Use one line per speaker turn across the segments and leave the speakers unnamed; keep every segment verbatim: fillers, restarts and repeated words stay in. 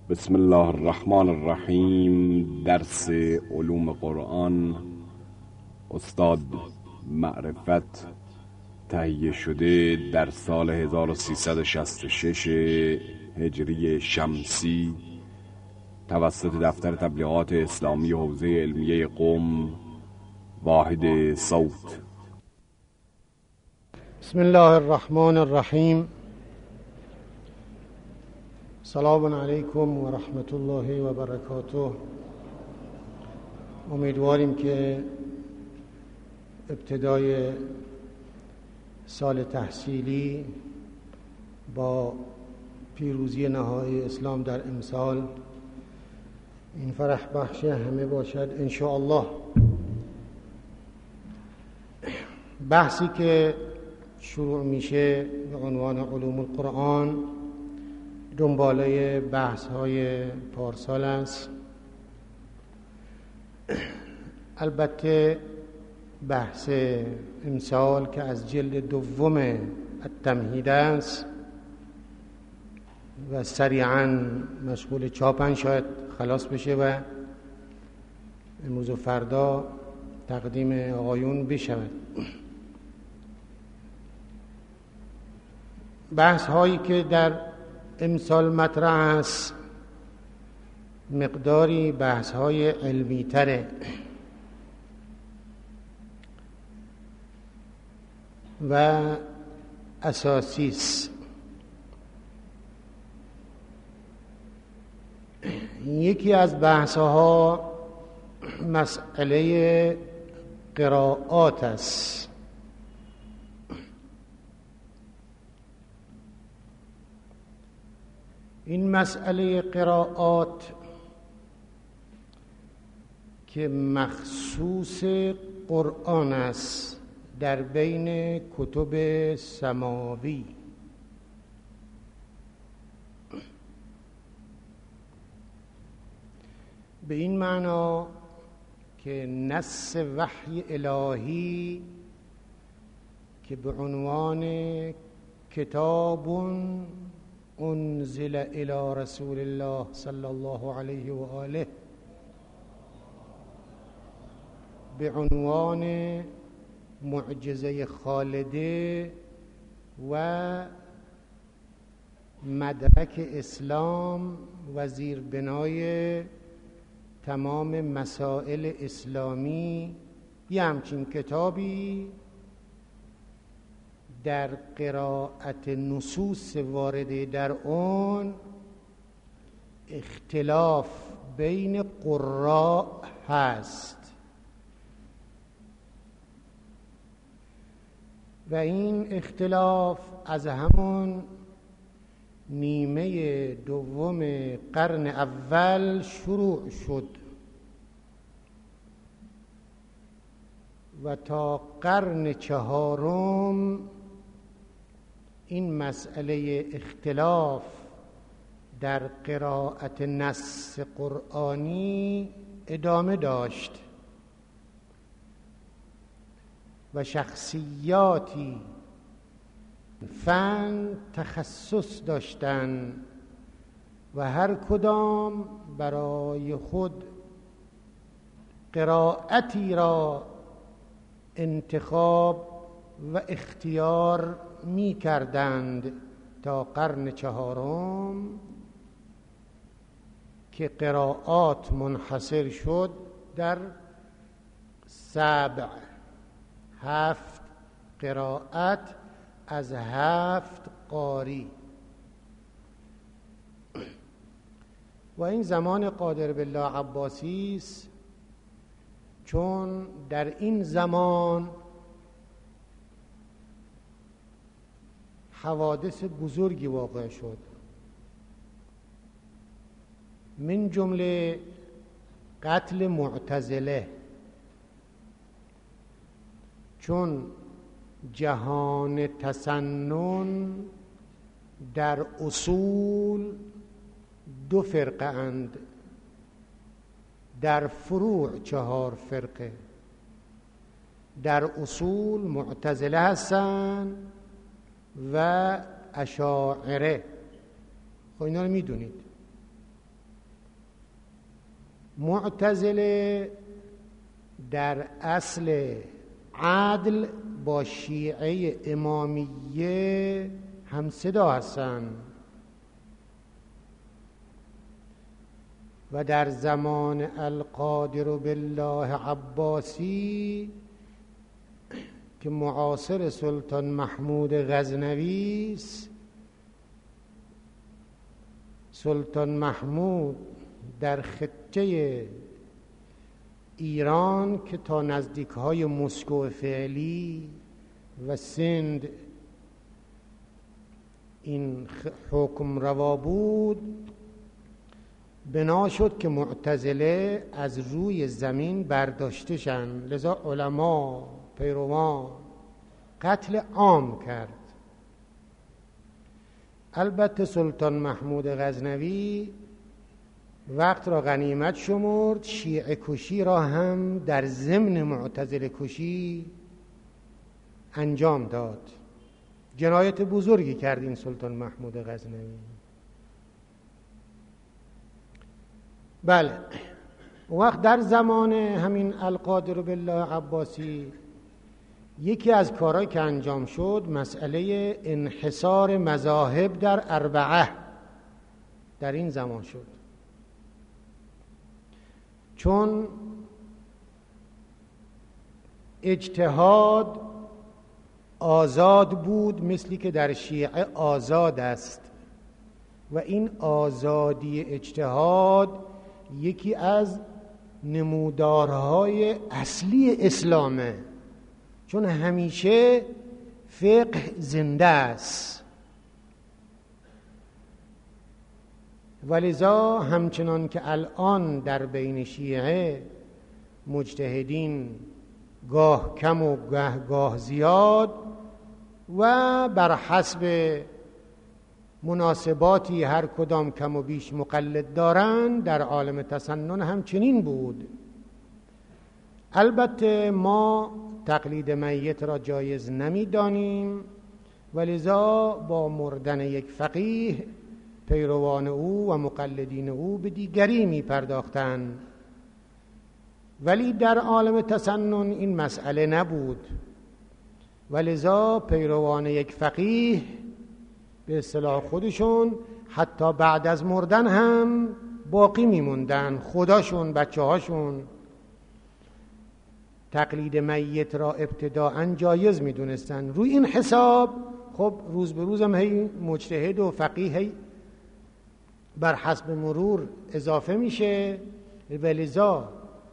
بسم الله الرحمن الرحیم. درس علوم قرآن، استاد معرفت، تهیه شده در سال هزار و سیصد و شصت و شش هجری شمسی توسط دفتر تبلیغات اسلامی حوزه علمیه قم، واحد صوت.
بسم الله الرحمن الرحیم. سلام علیکم و رحمت الله و برکاته. امیدواریم که ابتدای سال تحصیلی با پیروزی نهایی اسلام در امسال این فرح بخش همه باشد ان شاء الله. بحثی که شروع میشه به عنوان علوم القرآن دنباله بحث های پارسال است. البته بحث امسال که از جلد دوم التمهید است و سریعا مشغول چاپن، شاید خلاص بشه و امروز و فردا تقدیم آقایون بشود. بحث هایی که در امسال مطرح است مقداری بحث های علمی تره و اساسی است. یکی از بحث ها مسئله قرائات است. این مسئله قرائات که مخصوص قرآن است در بین کتب سماوی، به این معنا که نص وحی الهی که به عنوان کتاب انزل الی رسول الله صلی الله علیه و آله به عنوان معجزه خالده و مدرک اسلام و زیربنای تمام مسائل اسلامی، یه همچین کتابی در قرائت نصوص وارده در اون اختلاف بین قراء هست و این اختلاف از همون نیمه دوم قرن اول شروع شد و تا قرن چهارم این مسئله اختلاف در قرائت نص قرآنی ادامه داشت و شخصیاتی فن تخصص داشتند و هر کدام برای خود قرائتی را انتخاب و اختیار می کردند تا قرن چهارم که قرائات منحصر شد در سبع، هفت قرائت از هفت قاری. و این زمان قادر بالله عباسی است، چون در این زمان حوادث بزرگی واقع شد، من جمله قتل معتزله، چون جهان تسنن در اصول دو فرقه اند، در فروع چهار فرقه. در اصول معتزله هستن و اشاعره. خب اینا رو میدونید. معتزله در اصل عدل با شیعه امامیه همصدا هستند و در زمان القادر بالله عباسی که معاصر سلطان محمود غزنوی است، سلطان محمود در خطه ایران که تا نزدیک‌های مسکو فعلی و سند این حکم روا بود، بنا شد که معتزله از روی زمین برداشته شن. لذا علما پیروان قتل عام کرد. البته سلطان محمود غزنوی وقت را غنیمت شمرد، شیعه کشی را هم در ضمن معتزله کشی انجام داد. جنایت بزرگی کرد این سلطان محمود غزنوی. بله، وقت در زمان همین القادر بالله عباسی یکی از کارهایی که انجام شد مسئله انحصار مذاهب در اربعه در این زمان شد، چون اجتهاد آزاد بود مثلی که در شیعه آزاد است و این آزادی اجتهاد یکی از نمودارهای اصلی اسلامه، چون همیشه فقه زنده است. ولذا همچنان که الان در بین شیعه مجتهدین گاه کم و گاه گاه زیاد و بر حسب مناسباتی هر کدام کم و بیش مقلد دارند، در عالم تسنن هم چنین بود. البته ما تقلید میت را جایز نمی دانیم، ولذا با مردن یک فقیه پیروان او و مقلدین او به دیگری می پرداختند. ولی در عالم تسنن این مسئله نبود، ولذا پیروان یک فقیه به اصطلاح خودشون حتی بعد از مردن هم باقی میموندن، خداشون، بچه هاشون تقلید میت را ابتداءً جایز میدونستن. روی این حساب خب روز به روز هم هی مجتهد و فقیه هی بر حسب مرور اضافه میشه، ولذا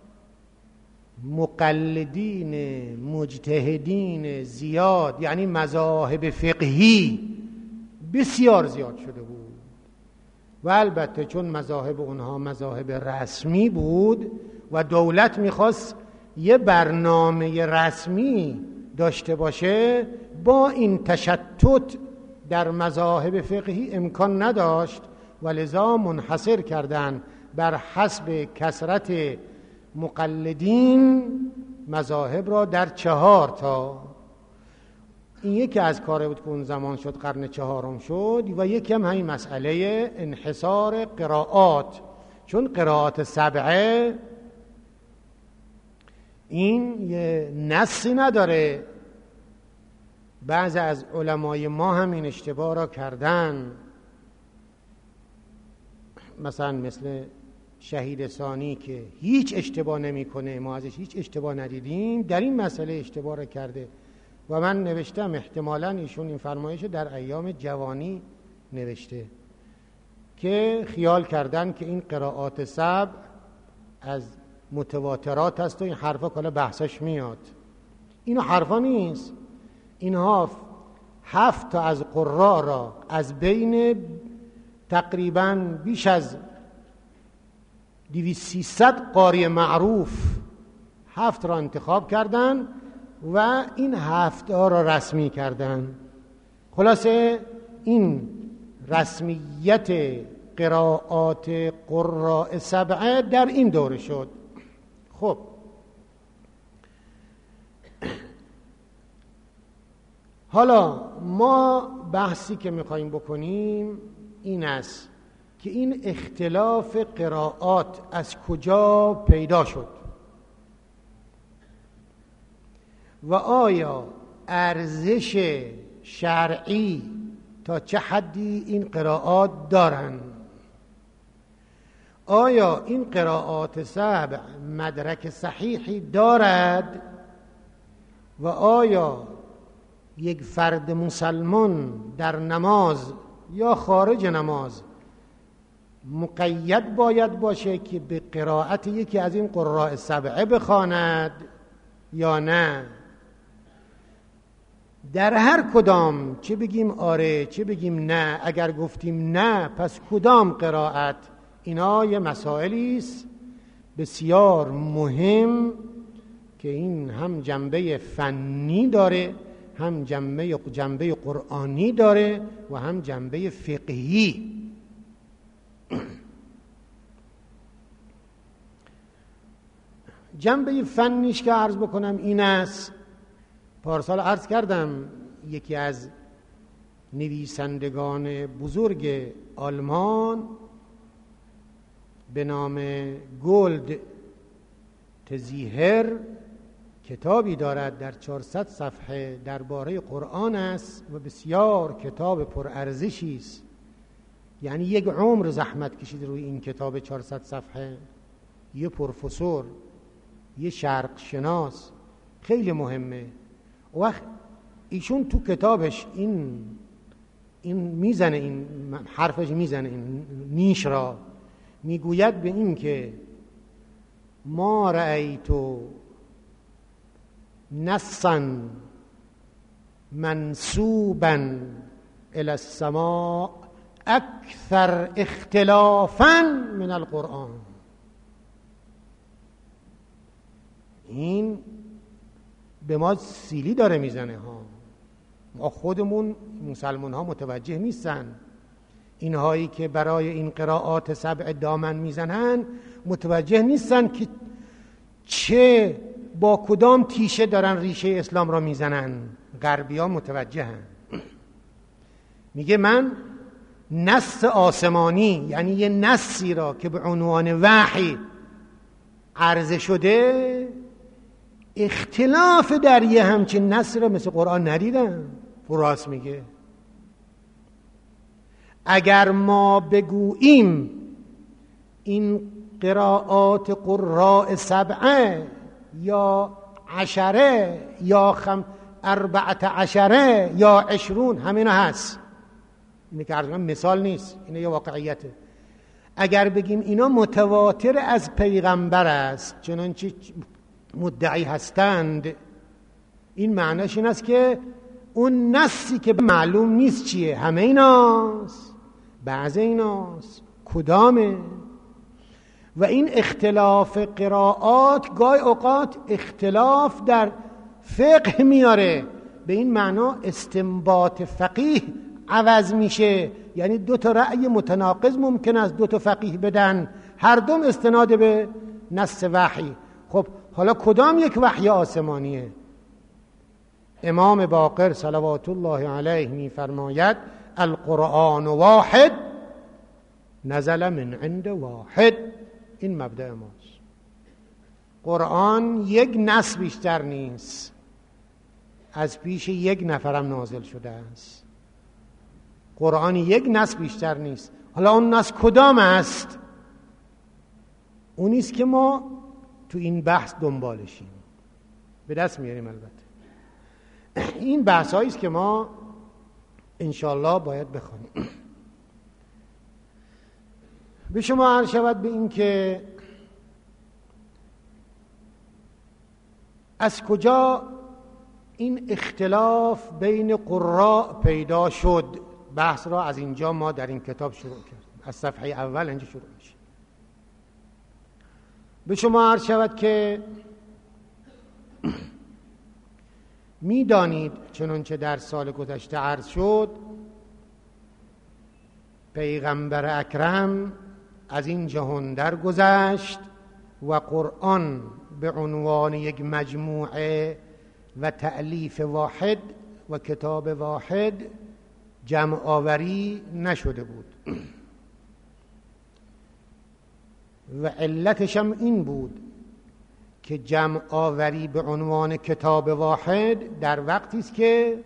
مقلدین مجتهدین زیاد، یعنی مذاهب فقهی بسیار زیاد شده بود. و البته چون مذاهب اونها مذاهب رسمی بود و دولت میخواست یه برنامه رسمی داشته باشه، با این تشتت در مذاهب فقهی امکان نداشت، ولذا منحصر کردن بر حسب کثرت مقلدین مذاهب را در چهار تا. این یکی از کاره بود که اون زمان شد، قرن چهارم شد. و یکی هم همین مسئله انحصار قرائات، چون قرائات سبعه این یه نصی نداره. بعضی از علمای ما هم این اشتباه را کردن، مثلا مثل شهید ثانی که هیچ اشتباه نمیکنه، ما ازش هیچ اشتباه ندیدیم، در این مسئله اشتباه را کرده. و من نوشتم احتمالاً ایشون این فرمایش در ایام جوانی نوشته که خیال کردن که این قرائات سبع از متواترات هست و این حرفا کلا بحثش میاد. اینو حرفا نیست. اینها هفت تا از قرآ را از بین تقریباً بیش از دویست سیصد قاری معروف هفت را انتخاب کردن و این هفت ها را رسمی کردن. خلاصه این رسمیت قرائات قراء سبعه در این دوره شد. خب حالا ما بحثی که میخواییم بکنیم این است که این اختلاف قرائات از کجا پیدا شد و آیا ارزش شرعی تا چه حدی این قرائات دارند. آیا این قرائات سبع مدرک صحیحی دارد و آیا یک فرد مسلمان در نماز یا خارج نماز مقید باید باشه که به قرائت یکی از این قراء سبعه بخواند یا نه؟ در هر کدام چه بگیم آره چه بگیم نه، اگر گفتیم نه پس کدام قرائت؟ اینا یه مسائلی است بسیار مهم که این هم جنبه فنی داره، هم جنبه جنبه قرآنی داره و هم جنبه فقهی. جنبه فنیش که عرض بکنم این است، پارسال عرض کردم یکی از نویسندگان بزرگ آلمان به نام گولد تزیهر کتابی دارد در چهارصد صفحه درباره قرآن است و بسیار کتاب پرارزشی است. یعنی یک عمر زحمت کشید روی این کتاب چهارصد صفحه. یه پروفسور، یه شرق شناس، خیلی مهمه. وقت ایشون تو کتابش این این میزنه، این حرفش میزنه، این نیش را میگوید به این که ما رأیتو نصا منسوبا الى السماء اکثر اختلافا من القرآن. این به ما سیلی داره میزنه ها. ما خودمون مسلمان ها متوجه نیستن، اینهایی که برای این قرائات سبع دامن میزنن متوجه نیستن که چه با کدام تیشه دارن ریشه اسلام را میزنن. غربی ها متوجه هن. میگه من نص آسمانی، یعنی یه نصی را که به عنوان وحی عرضه شده، اختلاف در یه همچین نص را مثل قرآن ندیدم. راست میگه. اگر ما بگوییم این قرائات قراء سبعه یا عشره یا خم اربعت عشره یا عشرون، همینا هست. اینه که عرض مثال نیست، اینه یه واقعیته. اگر بگیم اینا متواتر از پیغمبر است چنانچه مدعی هستند، این معنیش این است که اون نصی که معلوم نیست چیه، همه ایناست، بعض ایناست، کدامه؟ و این اختلاف قرائات گاهی اوقات اختلاف در فقه میاره. به این معنا استنباط فقیه عوض میشه. یعنی دو تا رأی متناقض ممکن است دو تا فقیه بدن، هر دوم استناد به نص وحی. خب حالا کدام یک وحی آسمانیه؟ امام باقر صلوات الله علیه میفرماید القرآن واحد نزل من عند واحد. این مبدأ ماست. قرآن یک نص بیشتر نیست، از پیش یک نفرم نازل شده است. قرآن یک نص بیشتر نیست. حالا اون نص کدام است؟ اونیست که ما تو این بحث دنبالشیم، به دست میاریم. البته این بحث هاییست که ما انشالله باید بخونیم. به شما عرض شود به این که از کجا این اختلاف بین قراء پیدا شد. بحث را از اینجا ما در این کتاب شروع کردیم، از صفحه اول اینجا شروع میشه. به شما عرض شود که میدانید چنانچه در سال گذشته عرض شد، پیغمبر اکرم از این جهان درگذشت و قرآن به عنوان یک مجموعه و تألیف واحد و کتاب واحد جمع آوری نشده بود. و علتش هم این بود که جمع آوری به عنوان کتاب واحد در وقتی است که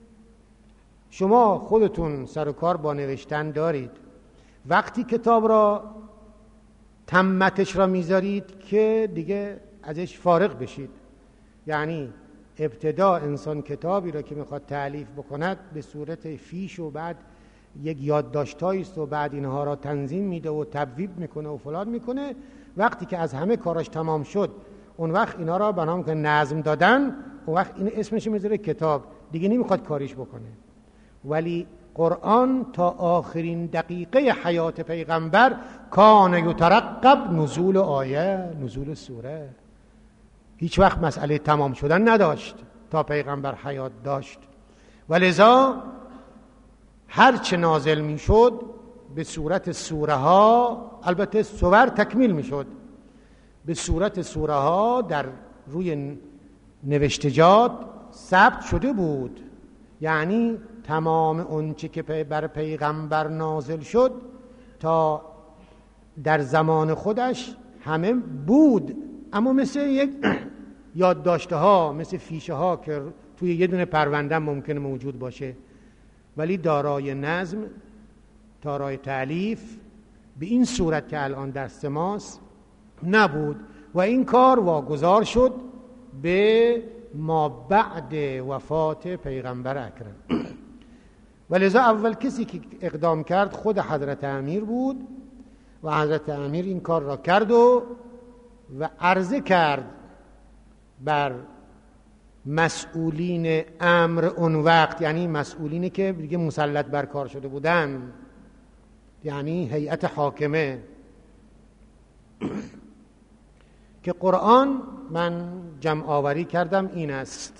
شما خودتون سر و کار با نوشتن دارید. وقتی کتاب را تمتش را میذارید که دیگه ازش فارغ بشید. یعنی ابتدا انسان کتابی را که میخواد تألیف بکند به صورت فیش و بعد یک یادداشتایی است و بعد اینها را تنظیم میده و تبویب میکنه و فلان میکنه. وقتی که از همه کاراش تمام شد اون وقت اینا را بنام که نظم دادن، اون وقت این اسمش میذاره کتاب، دیگه نمیخواد کاریش بکنه. ولی قرآن تا آخرین دقیقه حیات پیغمبر کان یترقب نزول آیه، نزول سوره. هیچ وقت مسئله تمام شدن نداشت تا پیغمبر حیات داشت. ولذا هر چه نازل می شد به صورت سوره ها، البته سور تکمیل می شد، به صورت سوره ها در روی نوشتجات ثبت شده بود. یعنی تمام اون چه که بر پیغمبر نازل شد تا در زمان خودش همه بود، اما مثل یک یادداشته ها، مثل فیشه ها که توی یه دونه پرونده ممکنه موجود باشه، ولی دارای نظم، دارای تألیف به این صورت که الان دست ماست نبود. و این کار واگذار شد به ما بعد وفات پیغمبر اکرم. ولذا اول کسی که اقدام کرد خود حضرت امیر بود و حضرت امیر این کار را کرد و و عرضه کرد بر مسئولین امر اون وقت، یعنی مسئولینی که دیگه مسلط بر کار شده بودن، یعنی هیئت حاکمه، که قرآن من جمع آوری کردم این است.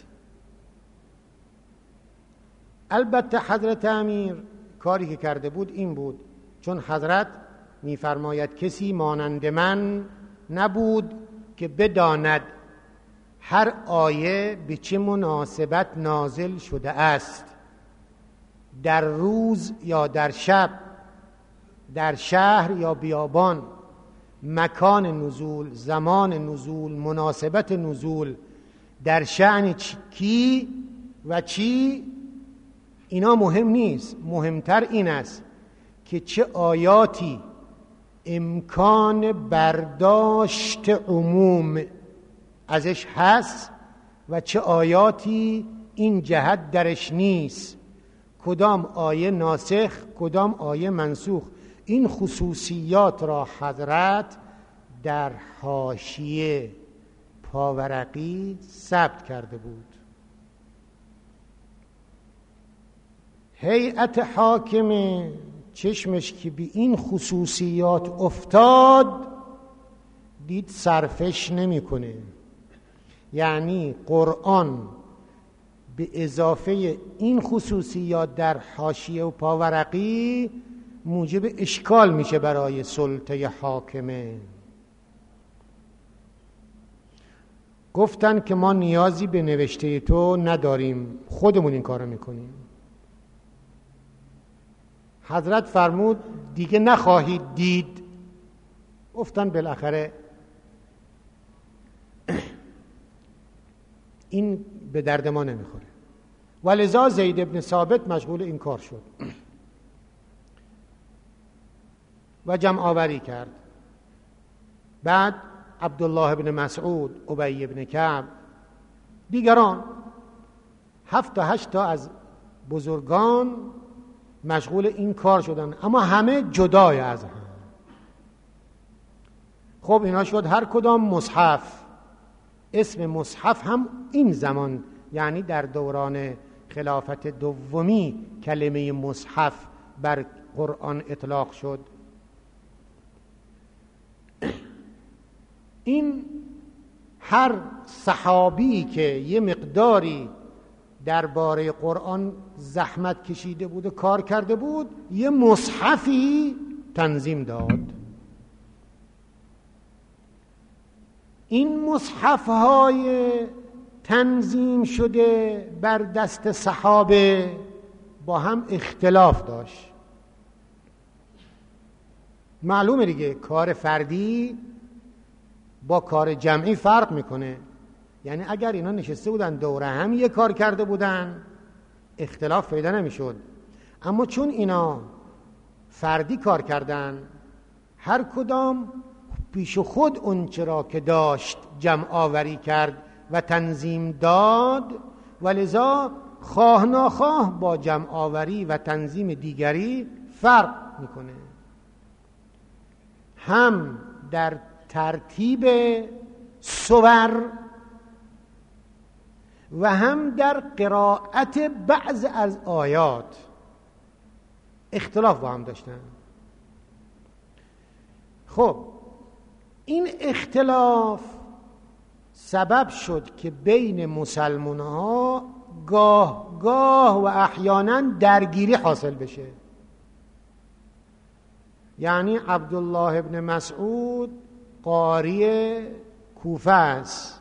البته حضرت امیر کاری که کرده بود این بود، چون حضرت میفرماید کسی مانند من نبود که بداند هر آیه به چه مناسبت نازل شده است، در روز یا در شب، در شهر یا بیابان، مکان نزول، زمان نزول، مناسبت نزول، در شأن کی و چی. اینا مهم نیست، مهمتر این است که چه آیاتی امکان برداشت عموم ازش هست و چه آیاتی این جهت درش نیست، کدام آیه ناسخ، کدام آیه منسوخ. این خصوصیات را حضرت در حاشیه پاورقی ثبت کرده بود. هیئت حاکمه چشمش که به این خصوصیات افتاد دید صرفش نمیکنه. یعنی قرآن به اضافه این خصوصیات در حاشیه و پاورقی موجب اشکال میشه برای سلطه حاکمه. گفتن که ما نیازی به نوشته تو نداریم، خودمون این کارو میکنیم. حضرت فرمود دیگه نخواهید دید. گفتن بالاخره این به درد ما نمیخوره. ولذا زید ابن ثابت مشغول این کار شد و جمع آوری کرد. بعد عبدالله ابن مسعود، ابی ابن کعب، دیگران، هفت تا هشت تا از بزرگان مشغول این کار شدن، اما همه جدای از هم. خب اینا شد هر کدام مصحف. اسم مصحف هم این زمان، یعنی در دوران خلافت دومی، کلمه مصحف بر قرآن اطلاق شد. این هر صحابی که یه مقداری درباره قرآن زحمت کشیده بود و کار کرده بود یه مصحفی تنظیم داد. این مصحف‌های تنظیم شده بر دست صحابه با هم اختلاف داشت. معلومه دیگه کار فردی با کار جمعی فرق میکنه. یعنی اگر اینا نشسته بودن دوره هم یه کار کرده بودن اختلاف پیدا نمیشد، اما چون اینا فردی کار کردن، هر کدام پیش خود اون چرا که داشت جمع آوری کرد و تنظیم داد، و لذا خواه ناخواه با جمع آوری و تنظیم دیگری فرق میکنه، هم در ترتیب سور و هم در قرائت بعض از آیات اختلاف با هم داشتن. خب این اختلاف سبب شد که بین مسلمان ها گاه گاه و احیانا درگیری حاصل بشه. یعنی عبدالله ابن مسعود قاری کوفه است،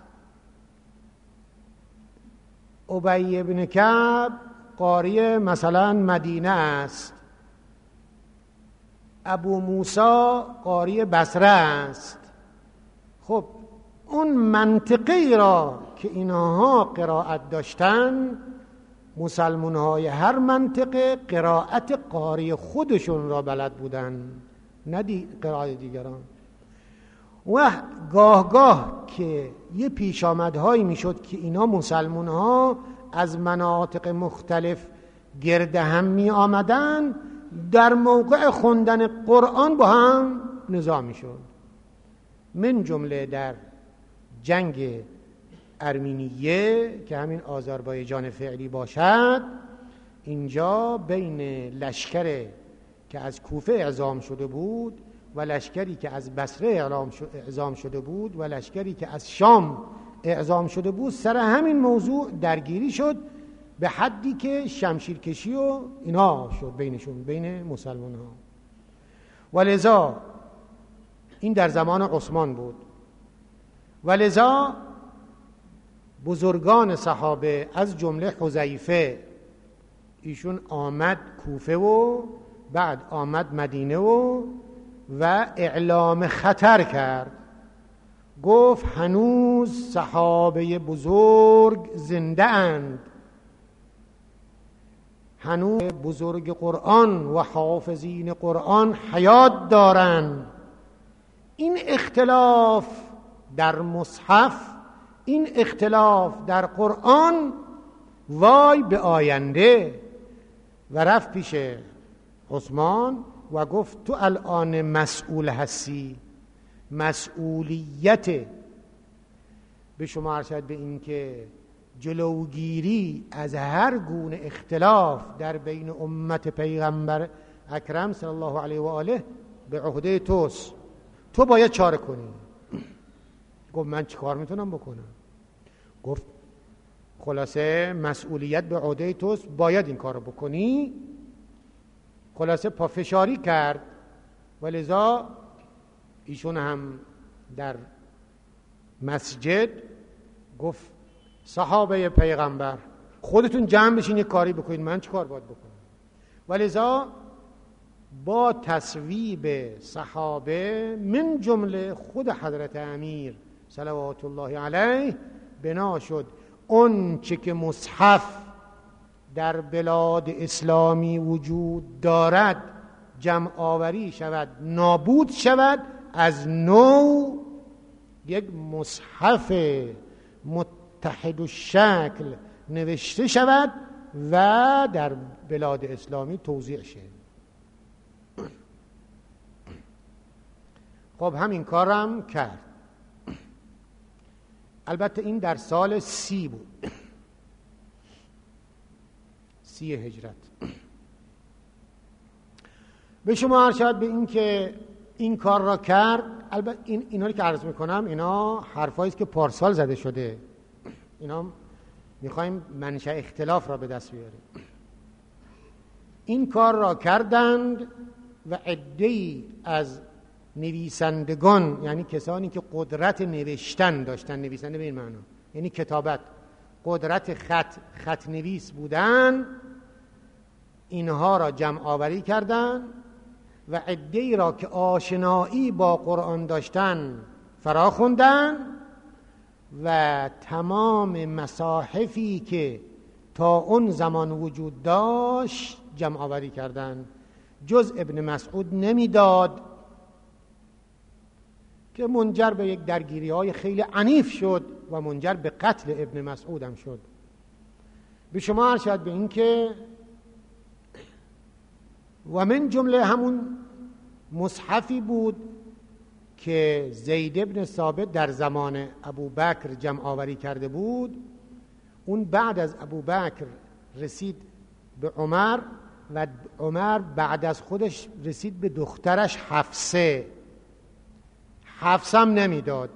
ابی ابن کعب قاری مثلا مدینه است، ابو موسی قاری بصره است. خب اون منطقی را که اینها قرائت داشتن، مسلمان های هر منطقه قرائت قاری خودشون را بلد بودن، نه دی قرائت دیگران. و گاه گاه که یه پیش آمدهایی میشد که اینا مسلمان ها از مناطق مختلف گرد هم می آمدن، در موقع خوندن قرآن با هم نزاع میشد. من جمله در جنگ ارمینیه که همین آذربایجان فعلی باشد، اینجا بین لشکر که از کوفه اعزام شده بود و لشکری که از بصره اعزام شده بود و لشکری که از شام اعزام شده بود، سر همین موضوع درگیری شد، به حدی که شمشیرکشی و اینا شد بینشون، بین مسلمان ها. ولذا این در زمان عثمان بود، ولذا بزرگان صحابه از جمله حذیفه، ایشون آمد کوفه و بعد آمد مدینه و و اعلام خطر کرد، گفت هنوز صحابه بزرگ زنده اند، هنوز بزرگ قرآن و حافظین قرآن حیات دارند. این اختلاف در مصحف، این اختلاف در قرآن، وای به آینده. و رفت پیش عثمان و گفت تو الان مسئول هستی، مسئولیت به شما ارشد به این که جلوگیری از هر گونه اختلاف در بین امت پیغمبر اکرم صلی الله علیه و آله به عهده توست، تو باید چاره کنی. گفت من چی کار میتونم بکنم؟ گفت خلاصه مسئولیت به عهده توست، باید این کار رو بکنی. خلاصه پافشاری کرد، ولذا ایشون هم در مسجد گفت صحابه پیغمبر خودتون جمع بشین یک کاری بکنید، من چی کار باید بکنم؟ ولذا با تصویب صحابه من جمله خود حضرت امیر صلوات الله علیه بنا شد اون چه که مصحف در بلاد اسلامی وجود دارد جمع آوری شود، نابود شود، از نو یک مصحف متحد الشکل نوشته شود و در بلاد اسلامی توزیع شد. خب همین کارم کرد. البته این در سال سی بود، سی هجرت. به شما ارشاد به این که این کار را کرد. البته این اینا که عرض میکنم اینا حرفایی است که پارسال زده شده، اینا میخوایم منشأ اختلاف را به دست بیاریم. این کار را کردند و عده‌ای از نویسندگان، یعنی کسانی که قدرت نوشتن داشتن، نویسنده به این معنا یعنی کتابت، قدرت خط خط نویس بودن، اینها را جمع آوری کردند و عده‌ای را که آشنایی با قرآن داشتن فرا خوندن و تمام مصاحفی که تا اون زمان وجود داشت جمع آوری کردن. جز ابن مسعود نمیداد که منجر به یک درگیری های خیلی عنیف شد و منجر به قتل ابن مسعود هم شد. به شما عرض شد به این که و من جمله همون مصحفی بود که زید ابن ثابت در زمان ابوبکر جمع آوری کرده بود. اون بعد از ابوبکر رسید به عمر و عمر بعد از خودش رسید به دخترش حفصه. حفصه هم نمیداد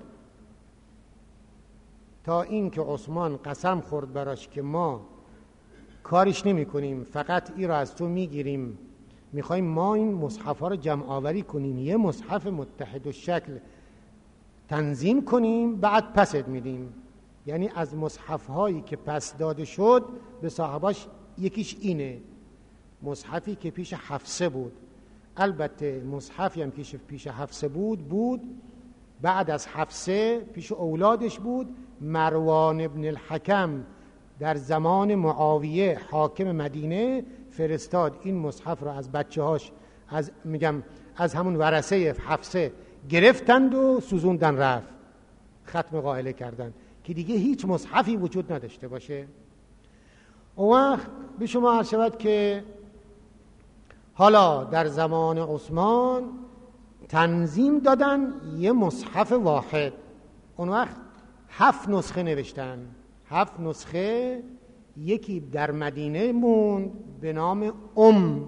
تا این که عثمان قسم خورد براش که ما کارش نمی کنیم، فقط این را از تو میگیریم، میخوایم ما این مصحف ها رو جمع آوری کنیم، یه مصحف متحد الشکل تنظیم کنیم، بعد پسد میدیم. یعنی از مصحف هایی که پس داده شد به صاحباش یکیش اینه، مصحفی که پیش حفصه بود. البته مصحفی هم که پیش حفصه بود بود بعد از حفصه پیش اولادش بود. مروان ابن الحکم در زمان معاویه حاکم مدینه فرستاد این مصحف را از بچه هاش از میگم از همون ورثه حفصه گرفتند و سوزوندن، رفت ختم قائله کردند که دیگه هیچ مصحفی وجود نداشته باشه. اون وقت به شما عرض شود که حالا در زمان عثمان تنظیم دادن یه مصحف واحد. اون وقت هفت نسخه نوشتن، هفت نسخه. یکی در مدینه موند به نام ام.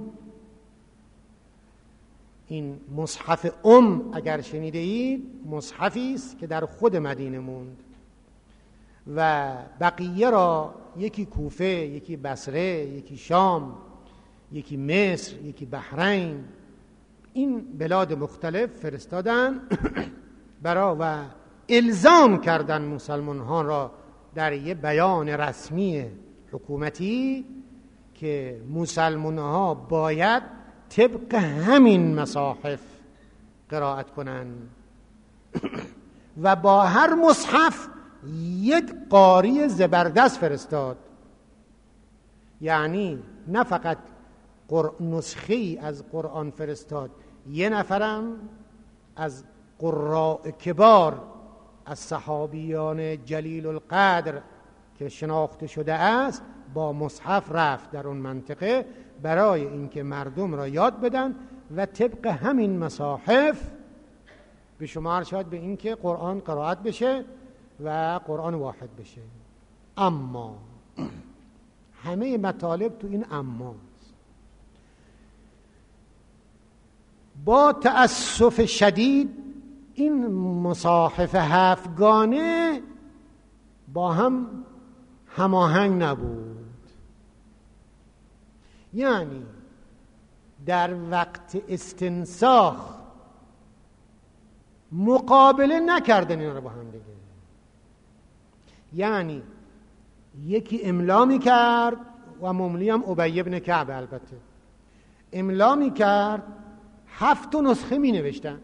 این مصحف ام اگر شنیده اید مصحفی است که در خود مدینه موند و بقیه را یکی کوفه، یکی بصره، یکی شام، یکی مصر، یکی بحرین، این بلاد مختلف فرستادن برا و الزام کردن مسلمان ها را در یه بیان رسمی حکومتی که مسلمان ها باید طبق همین مصاحف قرائت کنن و با هر مصحف یک قاری زبردست فرستاد. یعنی نه فقط نسخه‌ای از قرآن فرستاد، یه نفرم از قراء کبار از صحابیان جلیل القدر که شناخته شده است با مصحف رفت در اون منطقه برای اینکه مردم را یاد بدن و طبق همین مصاحف به شما عرض شد به اینکه قرآن قرائت بشه و قرآن واحد بشه. اما همه مطالب تو این اما با تأسف شدید این مصاحف هفتگانه با هم هماهنگ نبود. یعنی در وقت استنساخ مقابله نکردن اینا رو با هم دیگه. یعنی یکی املا می کرد و مملی هم ابی ابن کعب، البته املا می کرد، هفت نسخه می نوشتن.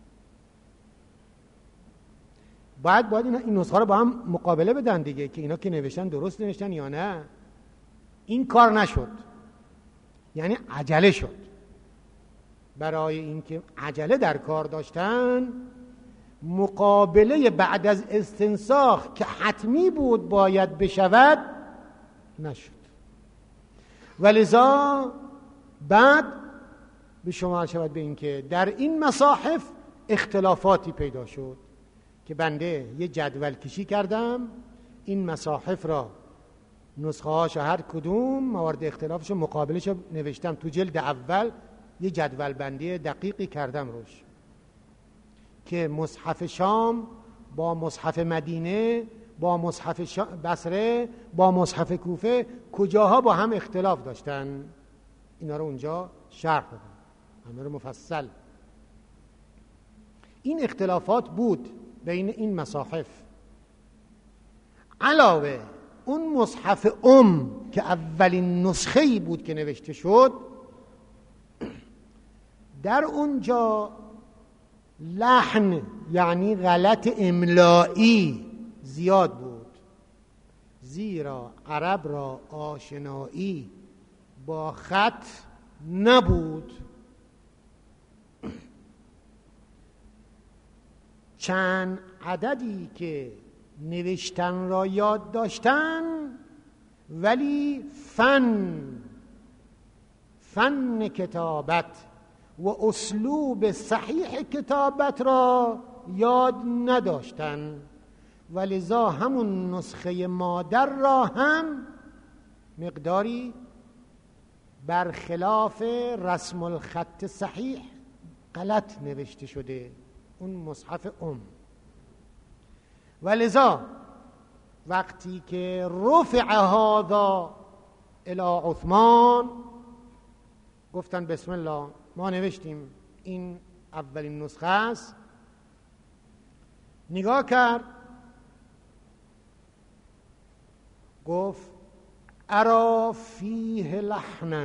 باید باید این نسخه رو با هم مقابله بدن دیگه که اینا که نوشتن درست نوشتن یا نه. این کار نشد، یعنی عجله شد. برای اینکه عجله در کار داشتن مقابله بعد از استنساخ که حتمی بود باید بشود نشد. ولذا بعد به شما شود به این که در این مصاحف اختلافاتی پیدا شد که بنده یه جدول کشی کردم، این مصاحف را نسخه هاش هر کدوم موارد اختلافش مقابلش نوشتم تو جلد اول، یه جدول بندی دقیقی کردم روش که مصحف شام با مصحف مدینه با مصحف بصره با مصحف کوفه کجاها با هم اختلاف داشتن، اینا رو اونجا شرح دادم، همه رو مفصل. این اختلافات بود بین این مصاحف. علاوه اون مصحف ام که اولین نسخه‌ای بود که نوشته شد، در اونجا لحن یعنی غلط املایی زیاد بود، زیرا عرب را آشنایی با خط نبود. چند عددی که نوشتن را یاد داشتن ولی فن فن کتابت و اسلوب صحیح کتابت را یاد نداشتن و لذا همون نسخه مادر را هم مقداری برخلاف رسم الخط صحیح غلط نوشته شده، اون مصحف ام. و لذا وقتی که رفع هذا الی عثمان گفتن بسم الله ما نوشتیم این اولین نسخه است، نگاه کرد گفت ارا فیه لحنا،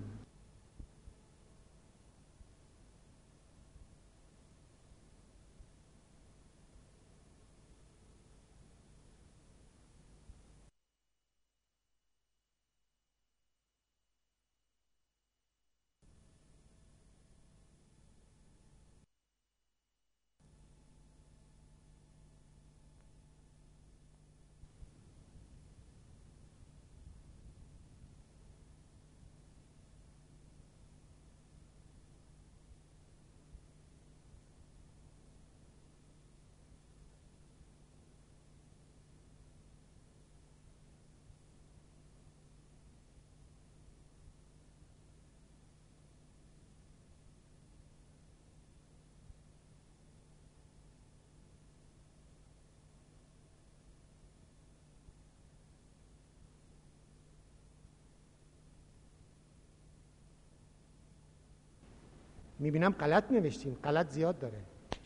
میبینم غلط نوشتیم، غلط زیاد داره.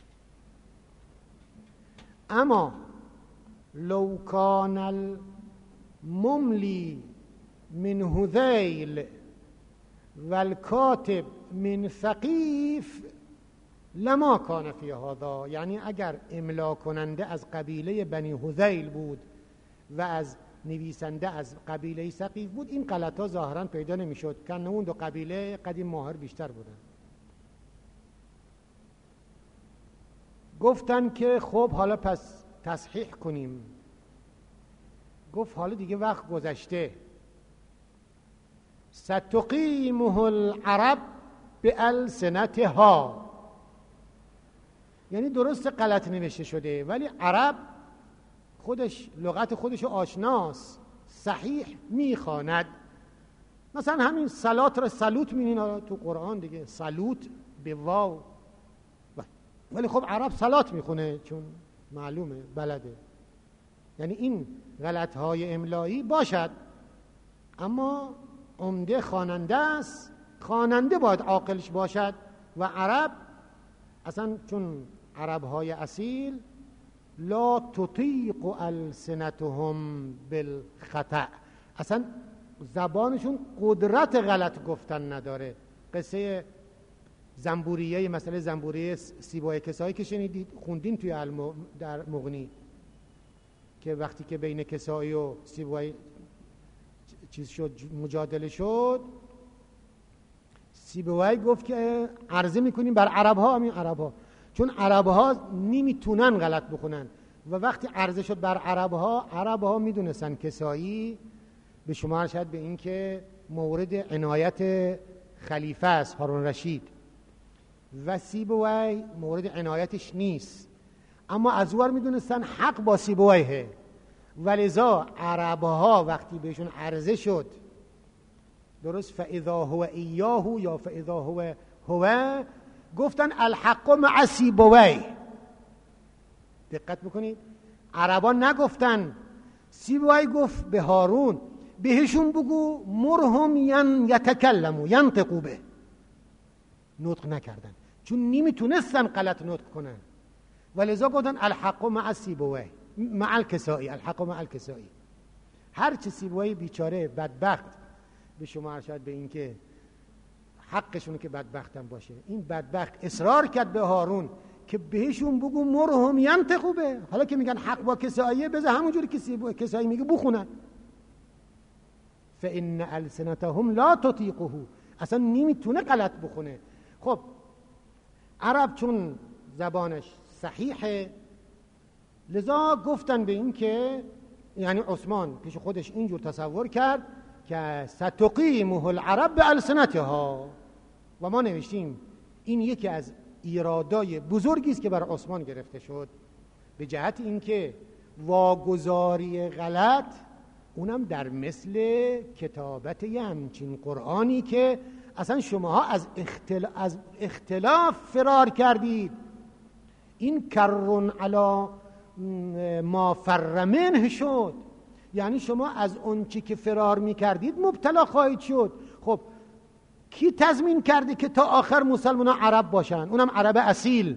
اما لو کان المملی من هذیل و الکاتب من ثقیف لما کان فی هذا، یعنی اگر املا کننده از قبیله بنی هذیل بود و از نویسنده از قبیله ثقیف بود این غلط ها ظاهرا پیدا نمیشد، که اون دو قبیله قدیم ماهر بیشتر بودن. گفتن که خب حالا پس تصحیح کنیم. گفت حالا دیگه وقت گذشته، ستقیمه العرب بألسنتها، یعنی درست غلط نوشته شده ولی عرب خودش لغت خودشو آشناست، صحیح میخواند. مثلا همین صلات را سلوت می‌بینین تو قرآن دیگه، سلوت به واو، ولی خب عرب صلات میخونه چون معلومه بلده. یعنی این غلط های املایی باشد اما عمده خواننده است، خواننده باید عاقلش باشد. و عرب اصلا چون عرب های اصیل لا تطیق السنتهم بالخطأ، اصلا زبانشون قدرت غلط گفتن نداره. قصه زنبوریه، مثلا زنبوریه سیبای کسایی که شنیدید خوندین توی الم... در مغنی، که وقتی که بین کسایی و سیبای چیز شد مجادله شد، سیبوی گفت که عرضه میکنیم بر عرب ها، همین عرب ها، چون عرب ها نمیتونن غلط بخونن و وقتی عرضه شد بر عرب ها، عرب ها میدونستن کسایی به شما شد به این که مورد عنایت خلیفه است هارون رشید و سیبوی مورد عنایتش نیست، اما از اونور میدونستن حق با سیبویه، ولذا عرب ها وقتی بهشون عرضه شد درست فاذا هو ایاه یا فاذا هو هو، گفتن الحق مع سیبوی. دقت بکنید عربان نگفتن، سیبوی گفت به هارون بهشون بگو مرهم ین یتکلمو ینطقو به، نطق نکردن چون نمیتونستن غلط نطق کنن، ولذا گفتن الحق مع سیبوی مع الکسائی، الحق مع الکسائی. هر چه سیبوی بیچاره بدبخت به شما ارشاد به این که حقشونه که بدبختم باشه. این بدبخت اصرار کرد به هارون که بهشون بگو مرهم ینطقوا به، حالا که میگن حق با کساییه بذار همونجوری کسی با کسایی میگه بخونن. فان السنتهم لا تطیقه، اصلا نمیتونه غلط بخونه. خب عرب چون زبانش صحیحه، لذا گفتن به این که یعنی عثمان پیش خودش اینجور تصور کرد که ستقیمه العرب بالسنتها، و ما نوشتیم این یکی از ایرادای بزرگی است که بر عثمان گرفته شد، به جهت اینکه واگذاری غلط اونم در مثل کتابت یه همچین قرآنی که اصلا شماها از, اختلا... از اختلاف فرار کردید. این کرون علا ما فر منه شد، یعنی شما از اون چی که فرار می کردید مبتلا خواهید شد. خب کی تضمین کرده که تا آخر مسلمان ها عرب باشن، اونم عرب اصیل؟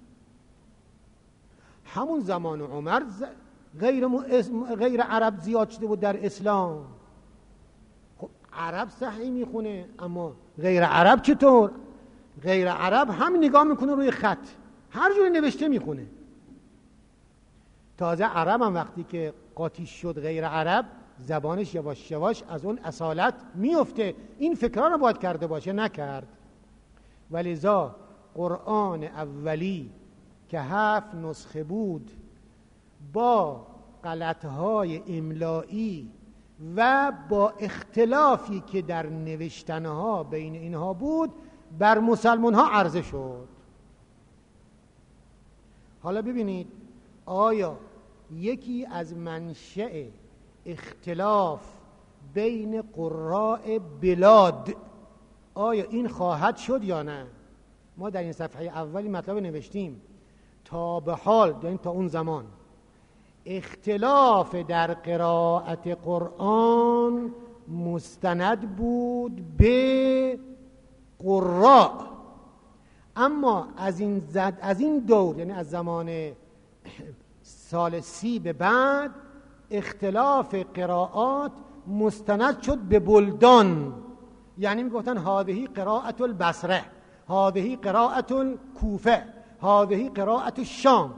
همون زمان عمر غیر, غیر عرب زیاد شده بود در اسلام. خب عرب صحیح میخونه، اما غیر عرب چطور؟ غیر عرب هم نگاه میکنه روی خط، هر جوری نوشته میخونه. تازه عرب هم وقتی که قاطی شد غیر عرب، زبانش یواش یواش از اون اصالت میفته. این فکران رو باید کرده باشه، نکرد. ولذا قرآن اولی که هفت نسخه بود با غلطهای املایی و با اختلافی که در نوشتنها بین اینها بود بر مسلمان ها عرضه شد. حالا ببینید آیا یکی از منشأ اختلاف بین قراء بلاد آیا این خواهد شد یا نه؟ ما در این صفحه اولی مطلب نوشتیم تا به حال، یعنی تا اون زمان اختلاف در قرائت قرآن مستند بود به قراء، اما از این زد از این دور، یعنی از زمان سال سی به بعد، اختلاف قراءات مستند شد به بلدان. یعنی میگفتن هذه قراءت البصره، هذه قراءت الکوفه، هذه قراءت الشام.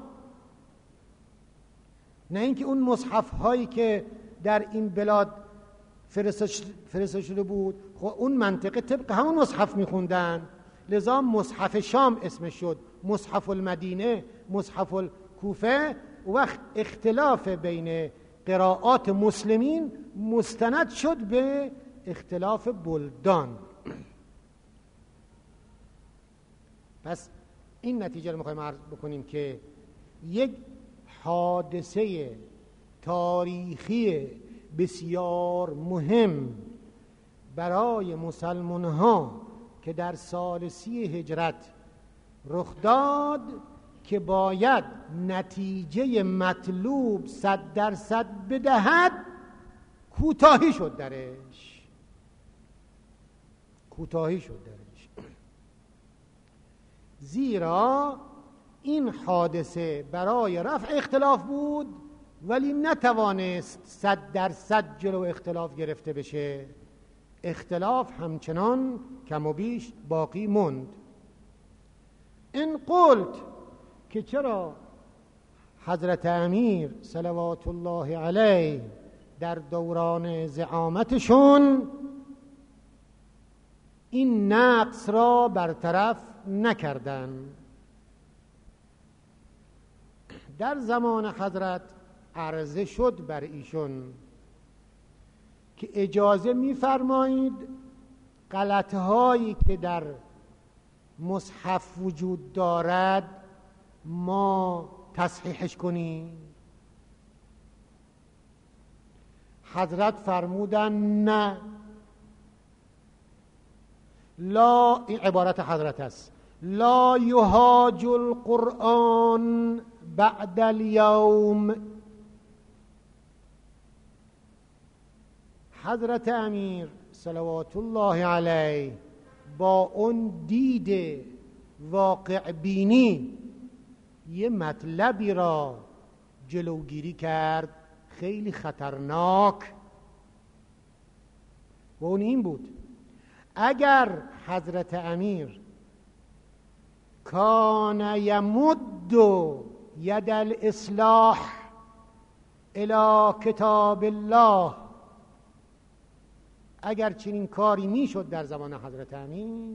نه اینکه اون مصحف هایی که در این بلاد فرستاده شده بود خب اون منطقه طبق همون مصحف میخوندن، لذا مصحف شام اسمش شد، مصحف المدینه، مصحف الکوفه. وقت اختلاف بین قراءات مسلمین مستند شد به اختلاف بلدان. پس این نتیجه رو میخوایم عرض بکنیم که یک حادثه تاریخی بسیار مهم برای مسلمان ها که در سال سی هجرت رخ داد که باید نتیجه مطلوب صد درصد بدهد، کوتاهی شد درش کوتاهی شد درش زیرا این حادثه برای رفع اختلاف بود ولی نتوانست صد درصد جلو اختلاف گرفته بشه. اختلاف همچنان کم و بیش باقی موند. این قلت که چرا حضرت امیر صلوات الله علیه در دوران زعامتشون این نقص را برطرف نکردن. در زمان حضرت عرضه شد بر ایشون که اجازه می‌فرمایید غلط‌هایی که در مصحف وجود دارد ما تصحیحش کنیم. حضرت فرمودن نه، لا، این عبارت حضرت است، لا یهاج القرآن بعد اليوم. حضرت امیر صلوات الله علیه با اون دید واقع بینی یه مطلبی را جلوگیری کرد خیلی خطرناک، و اون این بود: اگر حضرت امیر کان یمد ید الاصلاح الی کتاب الله، اگر چنین کاری میشد در زمان حضرت امیر،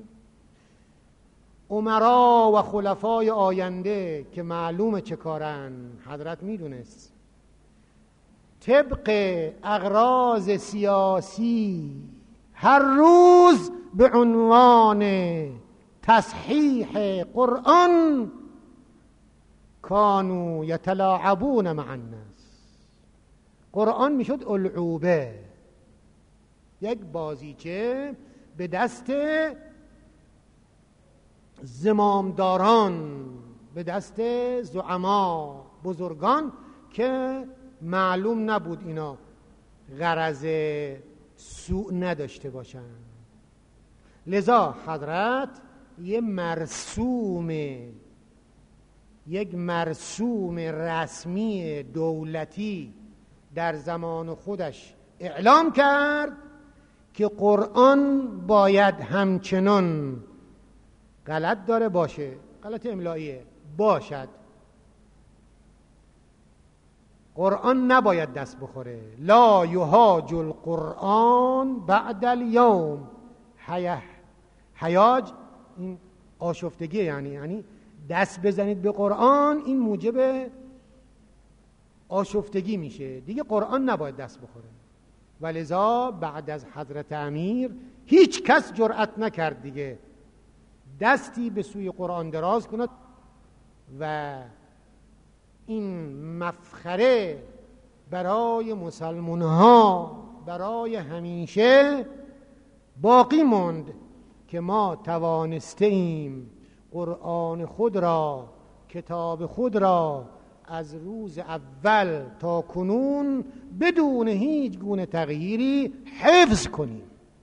امرا و خلفای آینده که معلوم چه کارن حضرت میدونست، طبق اغراض سیاسی هر روز به عنوان تصحیح قرآن کانوا یتلاعبون مع الناس، قرآن میشد العوبه، یک بازیچه به دست زمامداران، به دست زعما بزرگان که معلوم نبود اینا غرض سوء نداشته باشند. لذا حضرت یه مرسوم یک مرسوم رسمی دولتی در زمان خودش اعلام کرد که قرآن باید همچنان غلط داره باشه، غلط املاییه باشد، قرآن نباید دست بخوره. لا یهاج القرآن بعد الیوم حیح. حیاج این آشفتگی، یعنی یعنی دست بزنید به قرآن، این موجب آشفتگی میشه دیگه، قرآن نباید دست بخوره. ولذا بعد از حضرت امیر هیچ کس جرأت نکرد دیگه دستی به سوی قرآن دراز کند و این مفخره برای مسلمان ها برای همیشه باقی ماند که ما توانسته ایم قرآن خود را، کتاب خود را از روز اول تا کنون بدون هیچ گونه تغییری حفظ کنیم.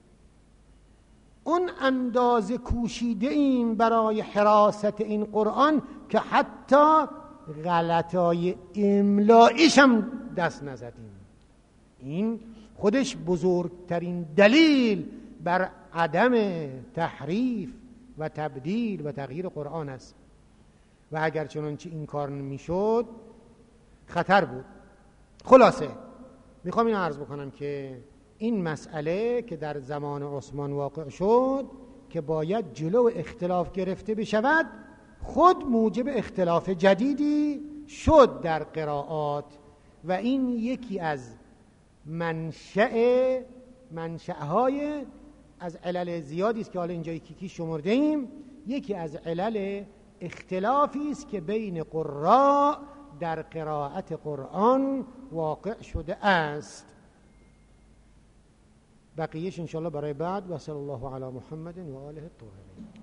اون اندازه کوشیده ایم برای حراست این قرآن که حتی غلطای املاییش هم دست نزدیم. این خودش بزرگترین دلیل بر عدم تحریف و تبدیل و تغییر قرآن است و اگر چنانچه این کار نمیشد خطر بود. خلاصه میخوام این عرض بکنم که این مسئله که در زمان عثمان واقع شد که باید جلو اختلاف گرفته بشود، خود موجب اختلاف جدیدی شد در قرائات و این یکی از منشأ منشأهای از علل زیادی است که حالا اینجا یکی یکی شمرده ایم. یکی از علل اختلافی است که بین قراء در قرائت قرآن واقع شده است. بقیهش انشاءالله برای بعد. و صلی الله علی محمد و آله الطاهرین.